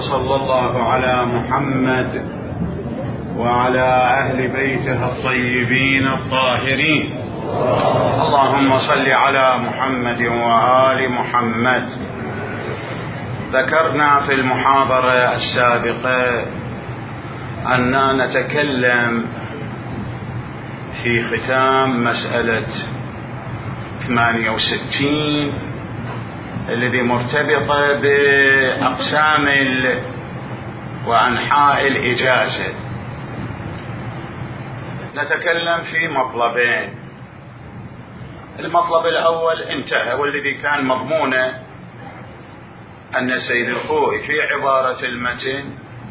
وصلى الله على محمد وعلى أهل بيته الطيبين الطاهرين. اللهم صل على محمد وآل محمد. ذكرنا في المحاضرة السابقة أننا نتكلم في ختام مسألة 68 الذي مرتبطة بأقسام وأنحاء الإجازة. نتكلم في مطلبين. المطلب الأول انتهى، والذي كان مضمونه أن سيد الخوئي في عبارة المتن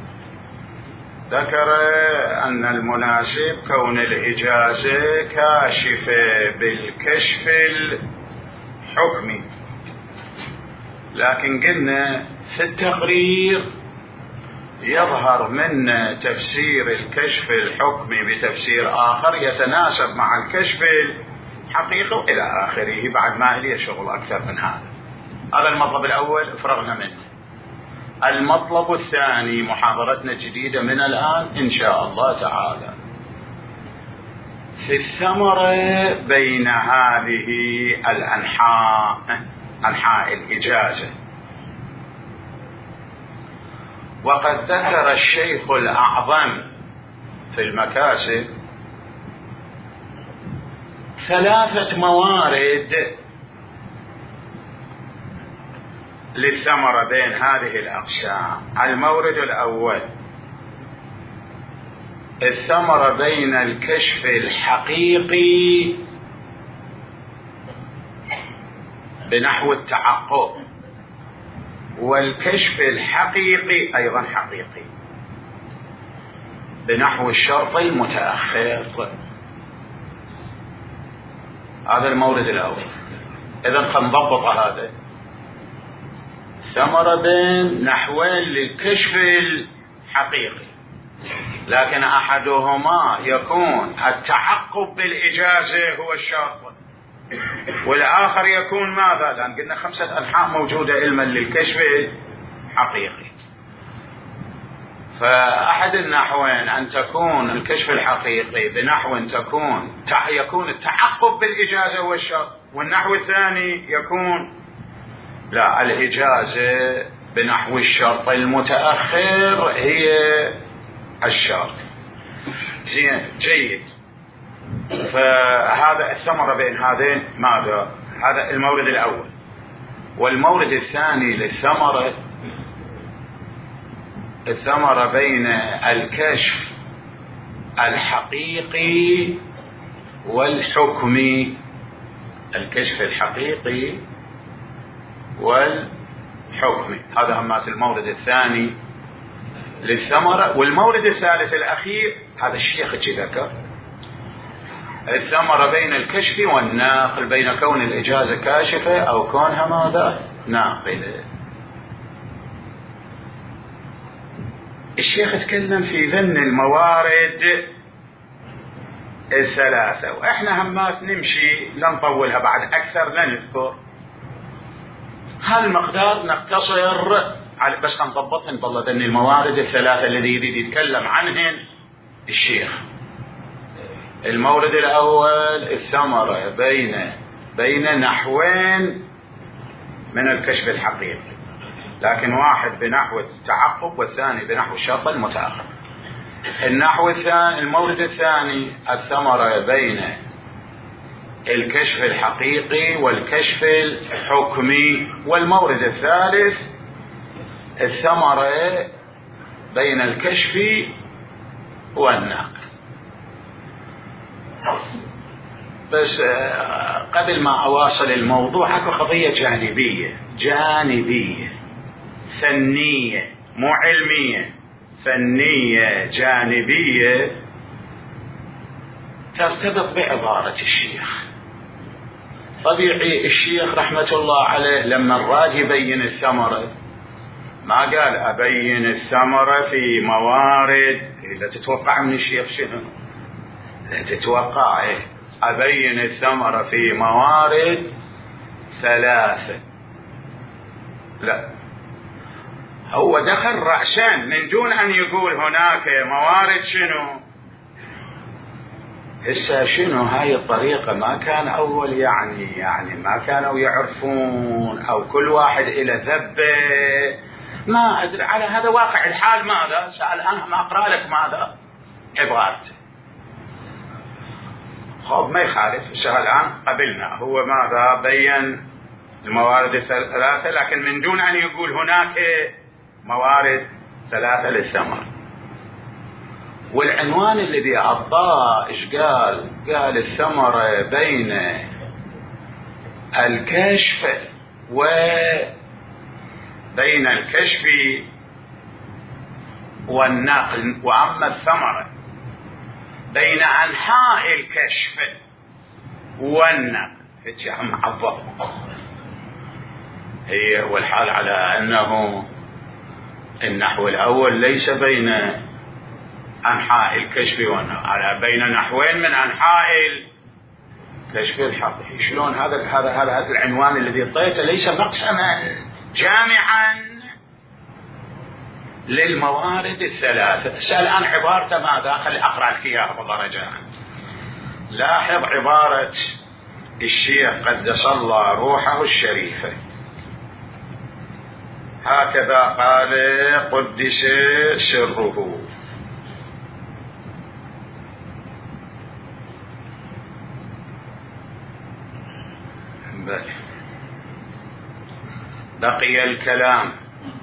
ذكر أن المناسب كون الإجازة كاشفة بالكشف الحكمي، لكن قلنا في التقرير يظهر من تفسير الكشف الحكمي بتفسير آخر يتناسب مع الكشف الحقيقي وإلى آخره، بعد ما إليه شغل أكثر من هذا. هذا المطلب الأول فرغنا منه. المطلب الثاني محاضرتنا الجديدة من الآن إن شاء الله تعالى في الثمرة بين هذه أنحاء الإجازة. وقد ذكر الشيخ الأعظم في المكاسب 3 موارد للثمرة بين هذه الأقسام. المورد الأول الثمرة بين الكشف الحقيقي بنحو التعقب، والكشف الحقيقي أيضا حقيقي بنحو الشرط المتأخر. هذا المورد الأول. إذن خنضبط هذا ثمرة بين نحوين للكشف الحقيقي، لكن أحدهما يكون التعقب بالإجازة هو الشرط، والآخر يكون ماذا؟ لأن قلنا 5 أنحاء موجودة علما للكشف الحقيقي. فأحد النحوين أن تكون الكشف الحقيقي بنحو يكون التعقب بالإجازة هو الشرط، والنحو الثاني يكون لا، الإجازة بنحو الشرط المتأخر هي الشرط. زين، جيد. فهذا الثمرة بين هذين ماذا؟ هذا المورد الأول. والمورد الثاني للثمرة الثمرة بين الكشف الحقيقي والحكمي. الكشف الحقيقي والحكمي هذا همات المورد الثاني للثمرة. والمورد الثالث الأخير هذا الشيخ ذكر الثمرة بين الكشف والناقل، بين كون الإجازة كاشفة أو كونها ماذا؟ ناقلة. الشيخ تكلم في ذن الموارد 3، وإحنا همات نمشي لا نطولها بعد أكثر، لا نذكر هالمقدار، نقتصر على بس نضبطهن بالله ذن الموارد 3 الذي يريد يتكلم عنهن الشيخ. المورد الأول الثمرة بين نحوين من الكشف الحقيقي، لكن واحد بنحو التعقب والثاني بنحو الشرط المتأخر. المورد الثاني الثمرة بين الكشف الحقيقي والكشف الحكمي. والمورد الثالث الثمرة بين الكشف والناقل. بس قبل ما أواصل الموضوع اكو قضية جانبية فنية، مو علمية، فنية جانبية ترتبط بعبارة الشيخ. طبيعي الشيخ رحمة الله عليه لما الراد يبين الثمرة ما قال أبين الثمرة في موارد. لا تتوقع من الشيخ شنو؟ لا تتوقع أبين الثمرة في موارد 3. لا، هو دخل رأسا من دون أن يقول هناك موارد شنو. هسه شنو هاي الطريقة ما كان أول يعني ما كانوا يعرفون، أو كل واحد إلى ذبه، ما أدري. على هذا واقع الحال ماذا سأل أنا ما أقرأ لك ماذا عبارته. خب ما يخالف. الآن قبلنا هو ماذا بين الموارد الثلاثة، لكن من دون أن يقول هناك موارد ثلاثة للثمر. والعنوان الذي أعطاه إيش قال؟ قال الثمرة بين الكشف وبين الكشف والنقل، وأما الثمرة بين أنحاء الكشف والنقل. هيك عم عبر هي، والحال على أنه النحو الأول ليس بين أنحاء الكشف والنقل، على بين نحوين من أنحاء الكشف الحقيقي. شلون هذا العنوان الذي اعطيته ليس مقسما جامعا للموارد الثلاثة. اسأل عن عبارته ماذا؟ خلي أقرأ لك إياها بدرجة. لاحظ عبارة الشيخ قدس الله روحه الشريفة، هكذا قال قدس سره: بقي الكلام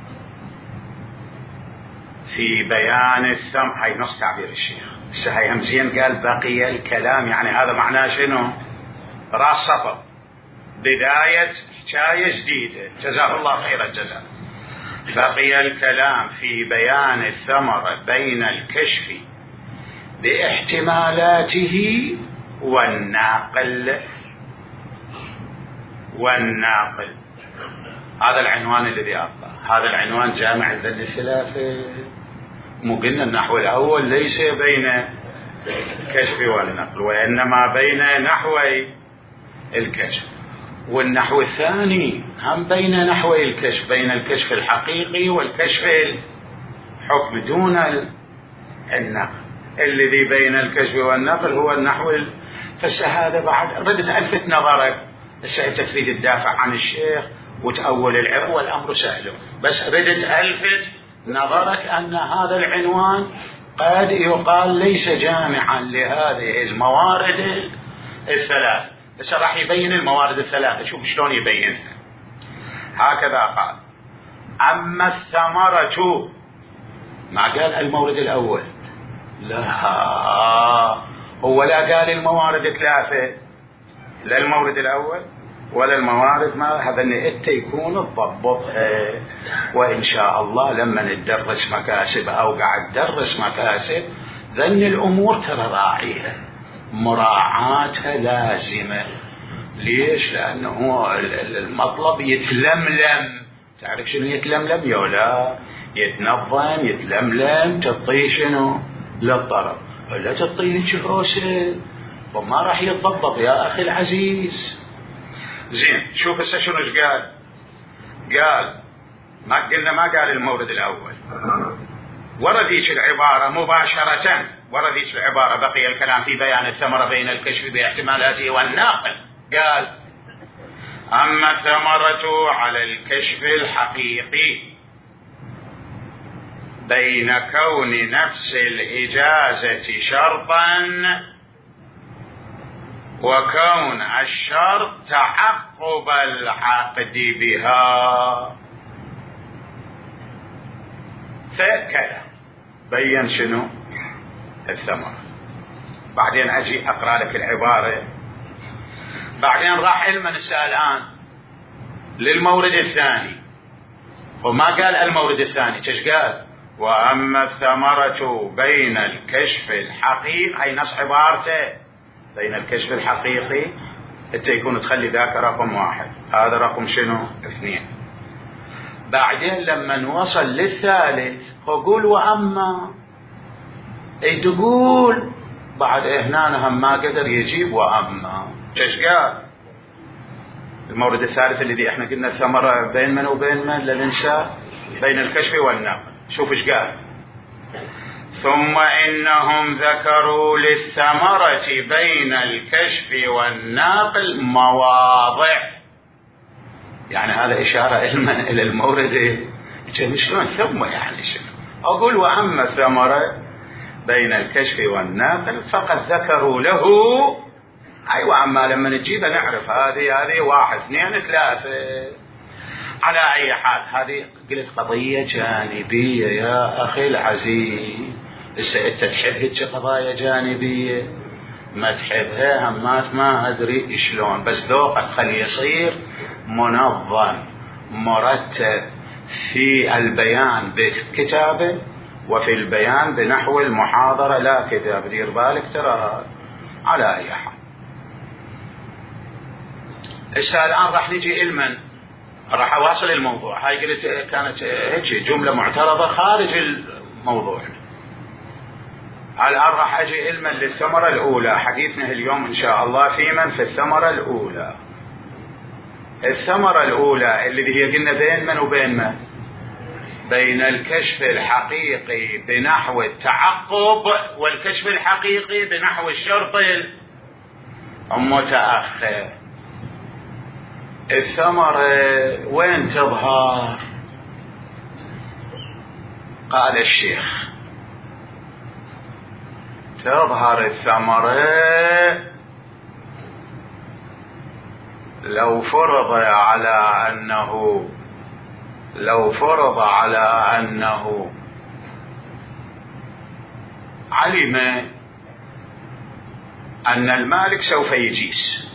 في بيان الثمر. هاي نص تعبير الشيخ. هاي همزين قال بقي الكلام، يعني هذا معناه شنو؟ راس سطر، بداية حكاية جديدة. جزاه الله خير الجزاء. بقي الكلام في بيان الثمرة بين الكشف باحتمالاته والناقل. هذا العنوان الذي أعطاه. هذا العنوان جامع ذل الثلاثة. مو قلنا النحو الأول ليس بين الكشف والنقل، وإنما بين نحوي الكشف. والنحو الثاني هم بين نحوي الكشف، بين الكشف الحقيقي والكشف الحكم دون النقل. الذي بين الكشف والنقل هو النحو فهذا بعد ردت ألفت نظرك. بس أنت تريد تدافع عن الشيخ وتأول العلم، والأمر سهل، بس ردت ألفت نظرك أن هذا العنوان قد يقال ليس جامعا لهذه الموارد الثلاث. بس راح يبين الموارد الثلاثة. شوف شلون يبينها. هكذا قال: أما الثمرة، ما قال المورد الأول، لا، هو لا قال الموارد ثلاثة، لا المورد الأول ولا الموارد ما هذا أنت يكون تضبطها. وإن شاء الله لما ندرس مكاسب أو قاعد تدرس مكاسب ذن الأمور ترى راعيها، مراعاتها لازمة. ليش؟ لأنه المطلب يتلملم. تعرف شنو يتلملم يولا؟ يتنظم، يتلملم، تعطيه شنو للطرف، ولا تعطيه شهوسه وما راح يتضبط يا أخي العزيز. زين، شوف هسه شنو قال. قال ما قلنا، ما قال المورد الأول، ورا ذيك العبارة مباشرة، ورا ذيك العبارة بقي الكلام في بيان الثمرة بين الكشف باحتمالاته والناقل. قال: أما الثمرة على الكشف الحقيقي بين كون نفس الإجازة شرطا وكون الشرط تعقب العقد بها. فكذا بين شنو الثمرة. بعدين أجي أقرأ لك العبارة. بعدين راح علما الآن للمورد الثاني، وما قال المورد الثاني. ايش قال؟ وأما الثمرة بين الكشف الحقيقي، أي نص عبارته بين الكشف الحقيقي، انت يكون تخلي ذاك رقم واحد، هذا رقم شنو؟ 2. بعدين لما نوصل للثالث قول وأما، اي تقول بعد هنا هم ما قدر يجيب وأما. ايش قال؟ المورد الثالث الذي احنا قلنا الثمرة بين من وبين من؟ لا ننسى، بين الكشف والنقل. شوف ايش قال: ثم إنهم ذكروا للثمرة بين الكشف والناقل مواضع. يعني هذا إشارة إلى المورد. شلون ثم يعني شنو؟ أقول وأما الثمرة بين الكشف والناقل فقد ذكروا له. أيوة، أما لما نجيبها نعرف هذه 1 2 3. على أي حال هذه قلت قضية جانبية يا أخي العزيز. أنت تحب هيك قضايا جانبية؟ ما تحبها همات ما أدري شلون، بس ذوقك خلي يصير منظم مرتب في البيان بالكتابة وفي البيان بنحو المحاضرة لا كتاب. دير بالك ترى. على أي حال هسه الآن راح نجي إلمن، راح أواصل الموضوع. هاي قلت كانت هيك جملة معترضة خارج الموضوع. الآن راح أجي إلمن للثمرة الأولى. حديثنا اليوم إن شاء الله في من في الثمرة الأولى. الثمرة الأولى اللي هي قلنا بين من وبين من؟ بين الكشف الحقيقي بنحو التعقب والكشف الحقيقي بنحو الشرط المتأخر. الثمرة وين تظهر؟ قال الشيخ: تظهر الثمرة لو فرض على أنه علم أن المالك سوف يجيز.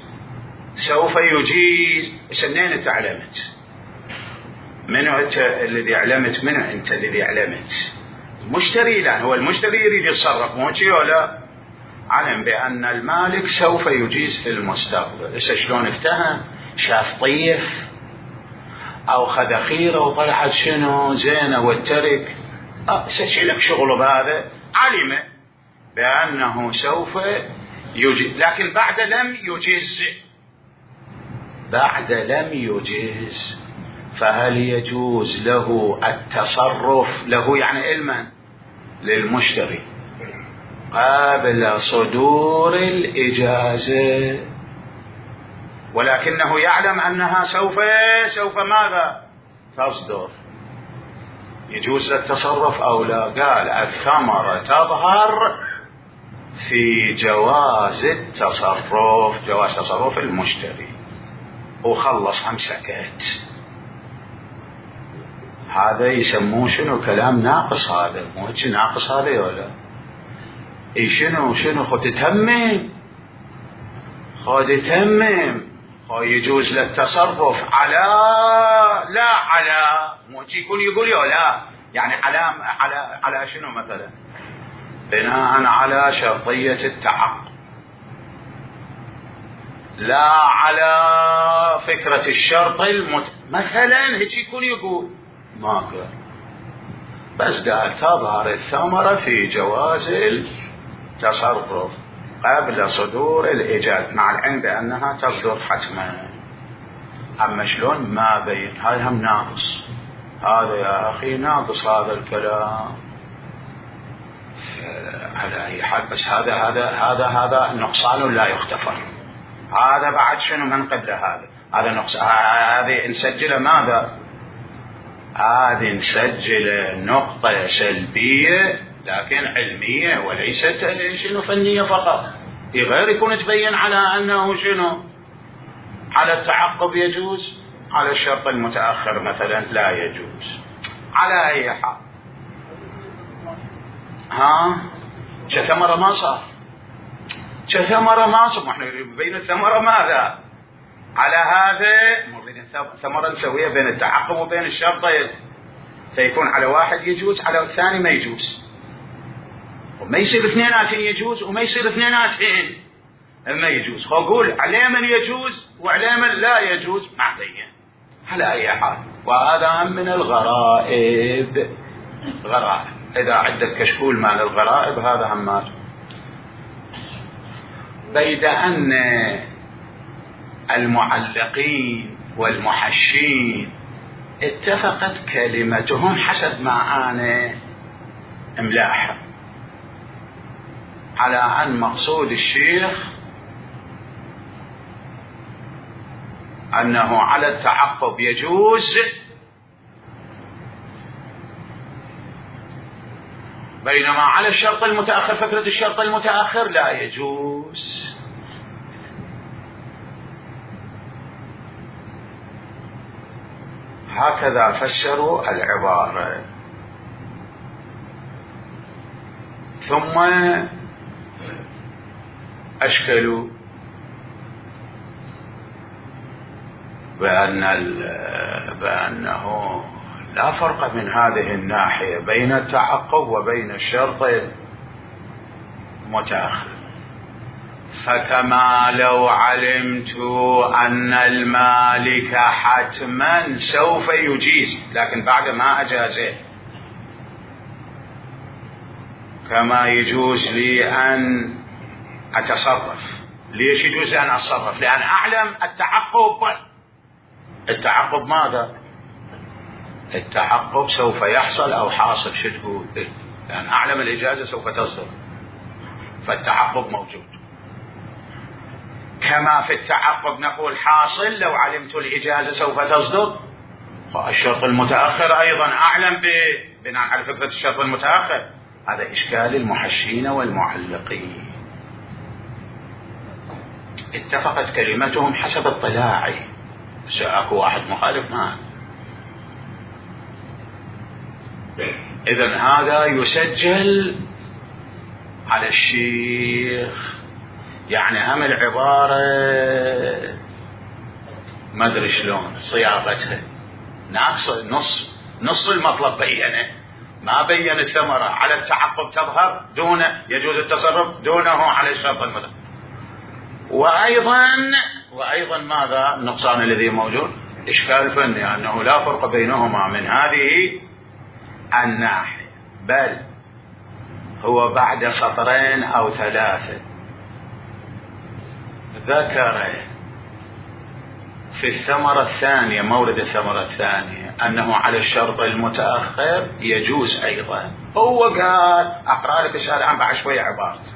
سنين تعلمت منو أنت الذي علمت؟ منو أنت الذي علمت؟ المشتري. لا، هو المشتري يريد يتصرف مو شيء ولا علم بأن المالك سوف يجيز في المستقبل. شلون افتهم؟ شاف طيف أو خذ خيرة وطلعت شنو زينة والترك. لك شغله بهذا. علم بأنه سوف يجيز، لكن بعد لم يجيز. فهل يجوز له التصرف؟ له يعني علما للمشتري قبل صدور الإجازة، ولكنه يعلم أنها سوف ماذا تصدر. يجوز التصرف أو لا؟ قال الثمرة تظهر في جواز تصرف المشتري. وخلص هم سكت. هذا يسموه شنو؟ كلام ناقص. هذا مو هيك ناقص هذا ولا شنو؟ خد تتمم. يجوز للتصرف على لا على مو يكون يقول لا يعني على شنو مثلا؟ بناء على شرطية التعقد، لا على فكرة الشرط مثلا هيك يكون يقول ما قال، بس قال تظهر الثمرة في جواز التصرف قبل صدور الإجازة، مع العلم بأنها تصدر حتما. أما شلون ما بين، هذا هم ناقص. هذا يا أخي ناقص هذا الكلام على أي حال. بس هذا نقصان لا يغتفر. هذا بعد شنو من قبل هذا نقص. هذه نسجله ماذا؟ هذه نسجل نقطة سلبية لكن علمية وليست شنو فنية فقط. غير يكون تبين على أنه شنو على التعقب يجوز، على الشرط المتأخر مثلا لا يجوز. على أي حال كثمرة ما صار. احنا بين الثمرة ماذا؟ على هذا ثمرة نسويها بين التعقب وبين الشرطين، فيكون على واحد يجوز على الثاني ما يجوز، وما يصير اثنيناتين يجوز وما يصير اثنيناتين ما يجوز. خقول على من يجوز وعلى من لا يجوز ما بين. على أي حال وهذا من الغرائب. إذا عندك كشكول مال الغرائب هذا همات. بيد أن المعلقين والمحشين اتفقت كلمتهم حسب ما أنا املاحها على أن مقصود الشيخ أنه على التعقب يجوز، بينما على الشرط المتأخر فكرة الشرط المتأخر لا يجوز. هكذا فسروا العبارة. ثم أشكلوا بأنه لا فرق من هذه الناحية بين التعقب وبين الشرط المتأخر. فكما لو علمت أن المالك حتما سوف يجيز لكن بعد ما أجازه، كما يجوز لي أن أتصرف. ليش يجوز أن أتصرف؟ لأن أعلم التعقب ماذا؟ التعقب سوف يحصل أو حاصل. شو تقول؟ لأن أعلم الإجازة سوف تصدر، فالتعقب موجود. كما في التعقب نقول حاصل لو علمت الإجازة سوف تصدر، والشرط المتأخر أيضا أعلم بناء على فكرة الشرط المتأخر. هذا إشكال المحشين والمعلقين. اتفقت كلمتهم حسب اطلاعي، سأكو واحد مخالف معه. إذن هذا يسجل على الشيخ، يعني هم العبارة ما أدري شلون صياغتها ناقص نص المطلب بينه، ما بين الثمرة. على التعقب تظهر دون يجوز التصرف دونه على الشرط المتأخر. وأيضا ماذا النقصان الذي موجود؟ إشكال فني أنه لا فرق بينهما من هذه الناحية، بل هو بعد سطرين أو ثلاثة ذكر في الثمرة الثانية، مورد الثمرة الثانية، أنه على الشرط المتأخر يجوز أيضا. هو قال أقرأ لك السؤال عن بعد شوية عبارته.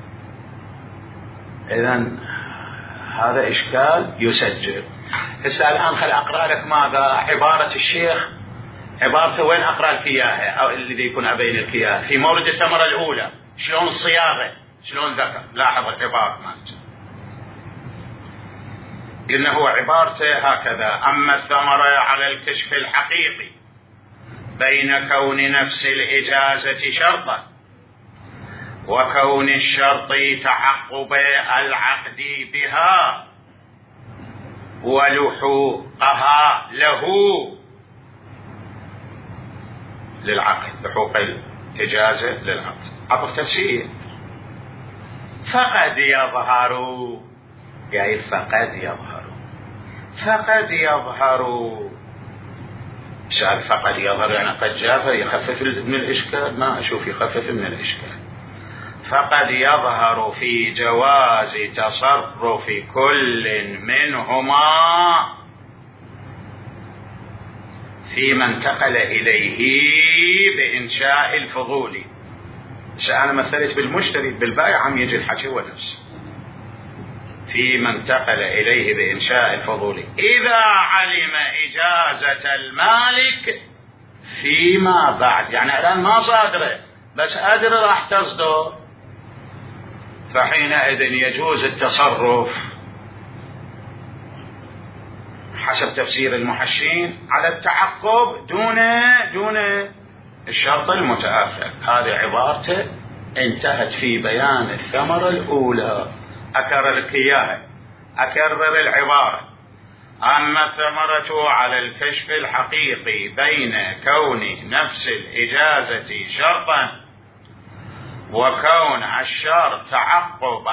إذن هذا إشكال يسجل. هسه الآن خل أقرأ لك ماذا عبارة الشيخ، عبارته وين أقرأ لك إياها أو الذي يكون أبين لك إياها في مورد الثمرة الأولى. شلون الصياغة، شلون ذكر. لاحظ العبارة مالته. قلنا هو عبارته هكذا: أما الثمرة على الكشف الحقيقي بين كون نفس الإجازة شرطا وكون الشرط تعقب العقد بها ولحوقها له للعقد، لحوق الإجازة للعقد. عطف تفسير. فقد يظهر، قايل فقد يظهر سأل فقد يظهر يعني قد جاء يخفف من الإشكال. ما أشوف يخفف من الإشكال. فقد يظهر في جواز تصرف كل منهما فيما انتقل إليه بإنشاء الفضول. أنا مثلت بالمشتري بالبائع عم يجي الحكي هو نفسه. فيما انتقل إليه بإنشاء الفضول إذا علم إجازة المالك فيما بعد، يعني الآن ما صادرة بس أدري راح تصدر، فحينئذ يجوز التصرف حسب تفسير المحشين على التعقب دون الشرط المتأخر. هذه عبارته انتهت في بيان الثمرة الأولى. أكرر لك إياها، أكرر العبارة: أما الثمرة على الكشف الحقيقي بين كون نفس الإجازة شرطا وكون الشرط تعقب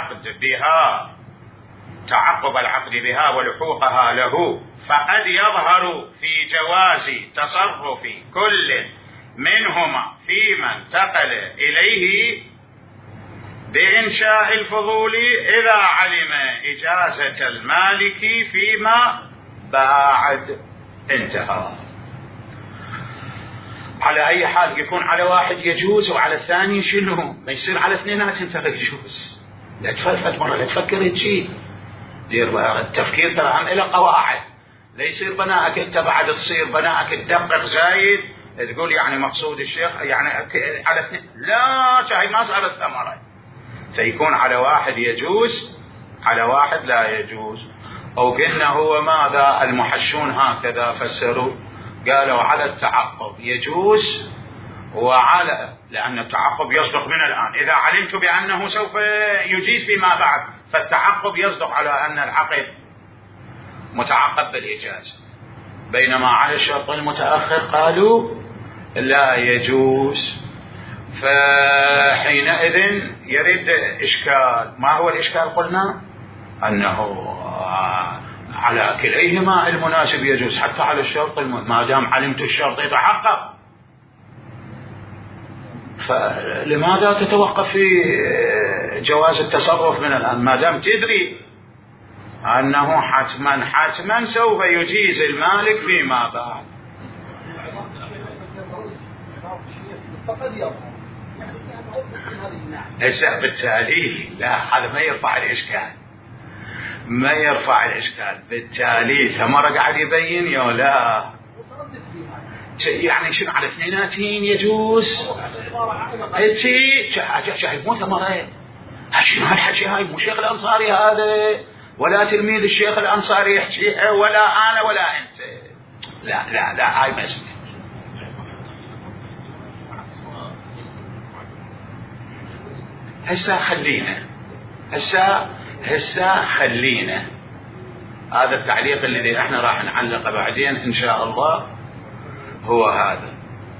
العقد بها ولحوقها له، فقد يظهر في جواز تصرف كل منهما فيما انتقل إليه بإنشاء الفضولي إذا علم إجازة المالك فيما بعد. انتهى. على أي حال يكون على واحد يجوز وعلى الثاني شنو؟ ما يصير على اثنينات انت يجوز. لا تفلفت مرة، لا تفكر تشي. التفكير ترى هم له قواعد. لا يصير بناءك انت بعد تصير بناءك تدقق زايد تقول يعني مقصود الشيخ يعني على اثنين. لا، شاي ما صار الثمرة. فيكون على واحد يجوز على واحد لا يجوز. أو قلنا هو ماذا المحشون هكذا فسروا، قالوا على التعقب يجوز، وعلى لأن التعقب يصدق من الآن. إذا علمت بأنه سوف يجيز فيما بعد فالتعقب يصدق على أن العقد متعقب بالإجازة. بينما على الشرط المتأخر قالوا لا يجوز. فحينئذ يرد إشكال. ما هو الإشكال؟ قلنا أنه على كليهما المناسب يجوز، حتى على الشرط ما دام علمت الشرط يتحقق، فلماذا تتوقف في جواز التصرف من الآن ما دام تدري أنه حتما سوف يجيز المالك فيما بعد. هسه بالتالي لا، هذا ما يرفع الإشكال، ما يرفع الإشكال. بالتالي ثمرة قاعد يبين يا لا يعني شنو على اثنيناتين يجوز. شايف مو ثمرة شنو هالحكي؟ هاي مو شيخ الأنصاري هذا ولا تلميذ الشيخ الأنصاري يحكيها ولا أنا ولا أنت. لا لا لا، هاي مسألة. هسه خلينا هذا التعليق الذي احنا راح نعلقه بعدين ان شاء الله هو هذا.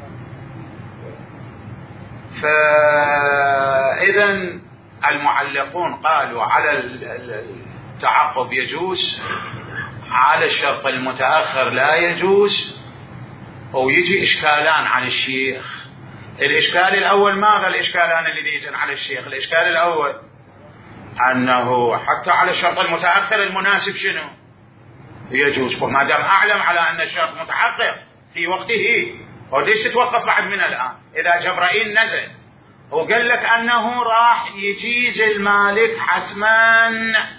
فاذا المعلقون قالوا على التعقب يجوز، على الشرط المتأخر لا يجوز. ويجي اشكالان عن الشيخ. الاشكال الاول، ماذا الاشكالان اللي يجن على الشيخ؟ الاشكال الاول أنه حتى على الشرط المتأخر المناسب شنو؟ يجوز. وما دام أعلم على أن الشرط متحقق في وقته، وليش تتوقف بعد من الآن؟ إذا جبرائيل نزل وقال لك أنه راح يجيز المالك حتما،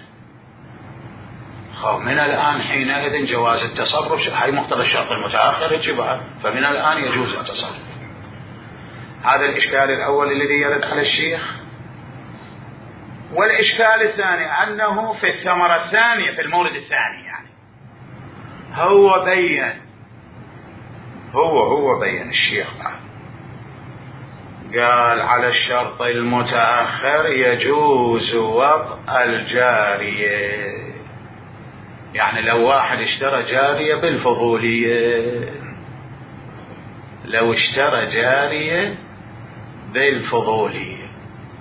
من الآن حينئذ جواز التصرف. هاي مقتضى الشرط المتأخر يجبها، فمن الآن يجوز التصرف. هذا الإشكال الأول الذي يرد على الشيخ. والإشكال الثاني أنه في الثمرة الثانية في المورد الثاني يعني هو بين الشيخ قال على الشرط المتأخر يجوز وضع الجارية. يعني لو واحد اشترى جارية بالفضولية، لو اشترى جارية بالفضولية،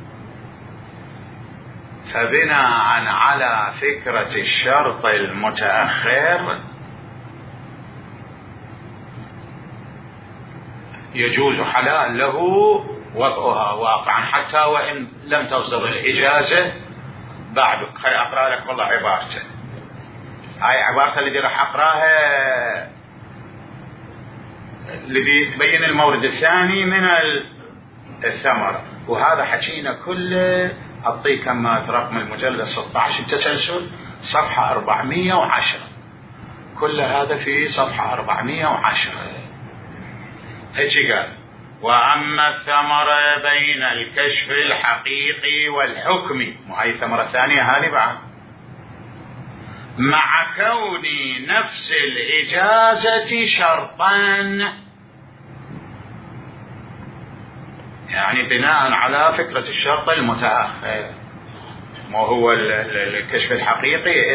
فبناء على فكرة الشرط المتأخر يجوز حلال له وضعها واقعا حتى وإن لم تصدر الإجازة بعد. خلي أقرأ لك والله عبارته. هاي عبارته اللي راح أقرأها اللي تبين المورد الثاني من الثمرة. وهذا حكينا كله. أعطيك كما رقم المجلد 16 التسلسل صفحة 410. كل هذا في صفحة 410. هيك قال: وأما الثمرة بين الكشف الحقيقي والحكم، وهي الثمرة الثانية هذه بعد، مع كون نفس الإجازة شرطا، يعني بناء على فكرة الشرط المتأخر. ما هو الكشف الحقيقي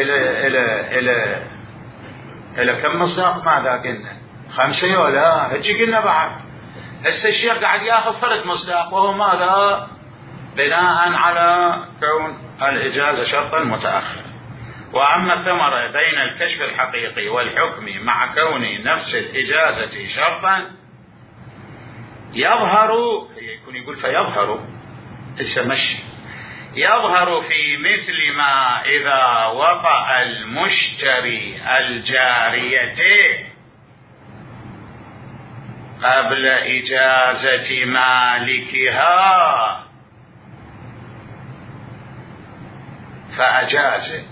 إلى كم مصداق؟ ماذا قلنا؟ 5 ولا هيك قلنا بعد. هسه الشيخ قاعد ياخذ 3 مصداق، وهو ماذا؟ بناء على كون الإجازة شرطا متأخر. وأما الثمرة بين الكشف الحقيقي والحكم مع كون نفس الإجازة شرطا يظهر، يكون يقول فيظهر، هسه مشي، يظهر في مثل ما إذا وطأ المشتري الجارية قبل إجازة مالكها فأجاز،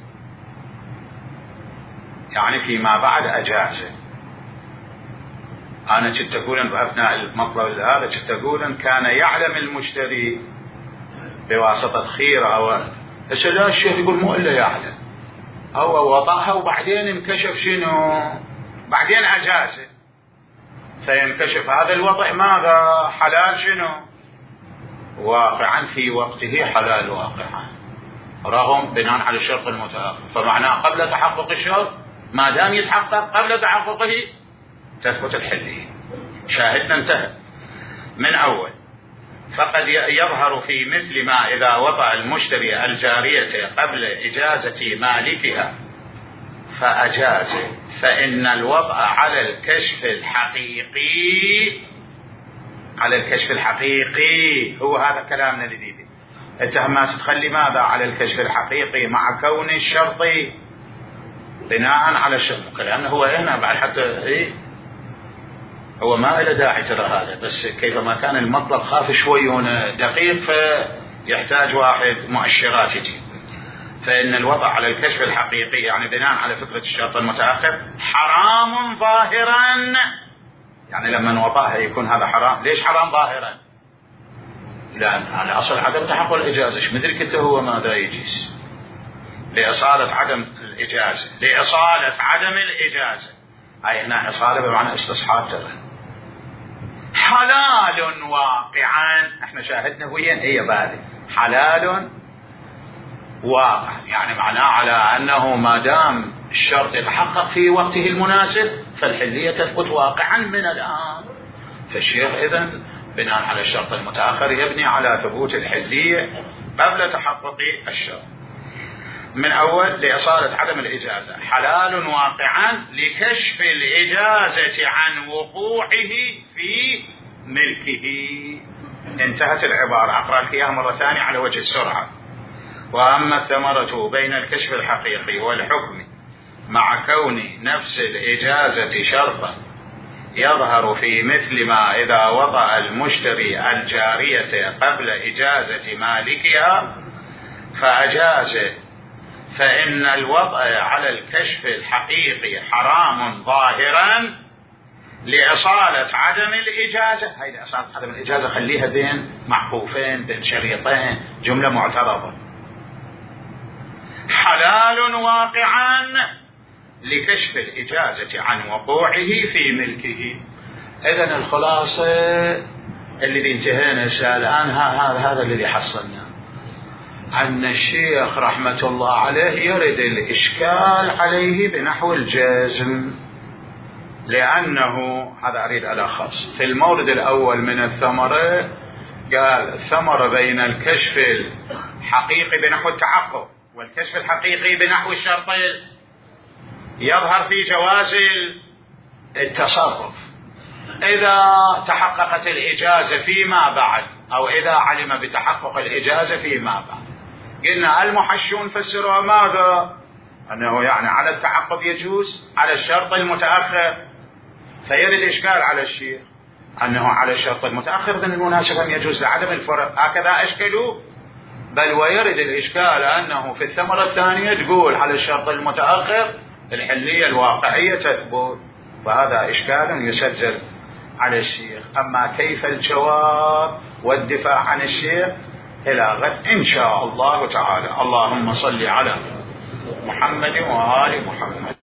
يعني فيما بعد أجاز. أنا كنت أقول بأثناء المطلب هذا كنت أقول كان يعلم المشتري بواسطة خير أو لا، الشيخ يقول مو إلا يعلم، هو وضعها وبعدين انكشف شنو، بعدين أجازه، فينكشف هذا الوضع ماذا؟ حلال شنو؟ واقعا في وقته حلال واقعا، رغم بناء على الشرط المتأخر، فمعناه قبل تحقق الشرط ما دام يتحقق قبل تحققه تثبت الحلية. شاهدنا انتهى من أول. فقد يظهر في مثل ما إذا وطأ المشتري الجارية قبل إجازة مالكها فأجاز، فإن الوضع على الكشف الحقيقي، على الكشف الحقيقي هو هذا كلامنا الجديد. انت ما تتخلي ماذا على الكشف الحقيقي مع كون الشرط بناء على الشرط، كلامنا هو هنا بعد حتى هو ما له داعي ترى هذا، بس كيفما كان المطلب خاف شوي هنا دقيق فيحتاج واحد مؤشرات تجي. فإن الوضع على الكشف الحقيقي يعني بناء على فكرة الشرط المتأخر حرام ظاهرا، يعني لما نوضعها يكون هذا حرام. ليش حرام ظاهرا؟ لأن على أصل عدم تحقق الإجازة، ايش مدري كنت هو ماذا يجيز لإصالة عدم الإجازة، لإصالة عدم الإجازة، هاي هنا إصالة بمعنى استصحاب ترى. حلال واقعا، احنا شاهدنا وين هي بعد حلال واقع، يعني معناه على أنه ما دام الشرط يتحقق في وقته المناسب فالحلية تثبت واقعا من الآن. فالشيخ إذن بناء على الشرط المتأخر يبني على ثبوت الحلية قبل تحقق الشرط. من أول لإصالة عدم الإجازة، حلال واقعا لكشف الإجازة عن وقوعه في ملكه. انتهت العبارة، أقرأ لك إياها مرة ثانية على وجه السرعة. وأما الثمرة بين الكشف الحقيقي والحكم مع كون نفس الإجازة شرطا يظهر في مثل ما إذا وضع المشتري الجارية قبل إجازة مالكها فأجاز، فإن الوضع على الكشف الحقيقي حرام ظاهرا لإصالة عدم الإجازة. هاي لإصالة عدم الإجازة خليها بين معقوفين بين شريطين، جملة معترضة. حلال واقعا لكشف الإجازة عن وقوعه في ملكه. إذن الخلاصة اللي انتهينا الآن هذا الذي حصلنا، أن الشيخ رحمة الله عليه يرد الإشكال عليه بنحو الجزم، لأنه هذا أريد ألخص في المورد الأول من الثمرة. قال الثمرة بين الكشف الحقيقي بنحو التحقق والكشف الحقيقي بنحو الشرط يظهر في جواز التصرف إذا تحققت الإجازة فيما بعد، أو إذا علم بتحقق الإجازة فيما بعد. قلنا المحشون فسروا ماذا؟ أنه يعني على التحقق يجوز على الشرط المتأخر، فيرد إشكال على الشيخ أنه على الشرط المتأخر من المناسبة أن يجوز لعدم الفرق، هكذا أشكلوا. بل ويرد الإشكال أنه في الثمرة الثانية تقول على الشرط المتأخر الحلية الواقعية تثبت، وهذا إشكال يسجل على الشيخ. أما كيف الجواب والدفاع عن الشيخ إلى غد إن شاء الله تعالى. اللهم صل على محمد وآل محمد.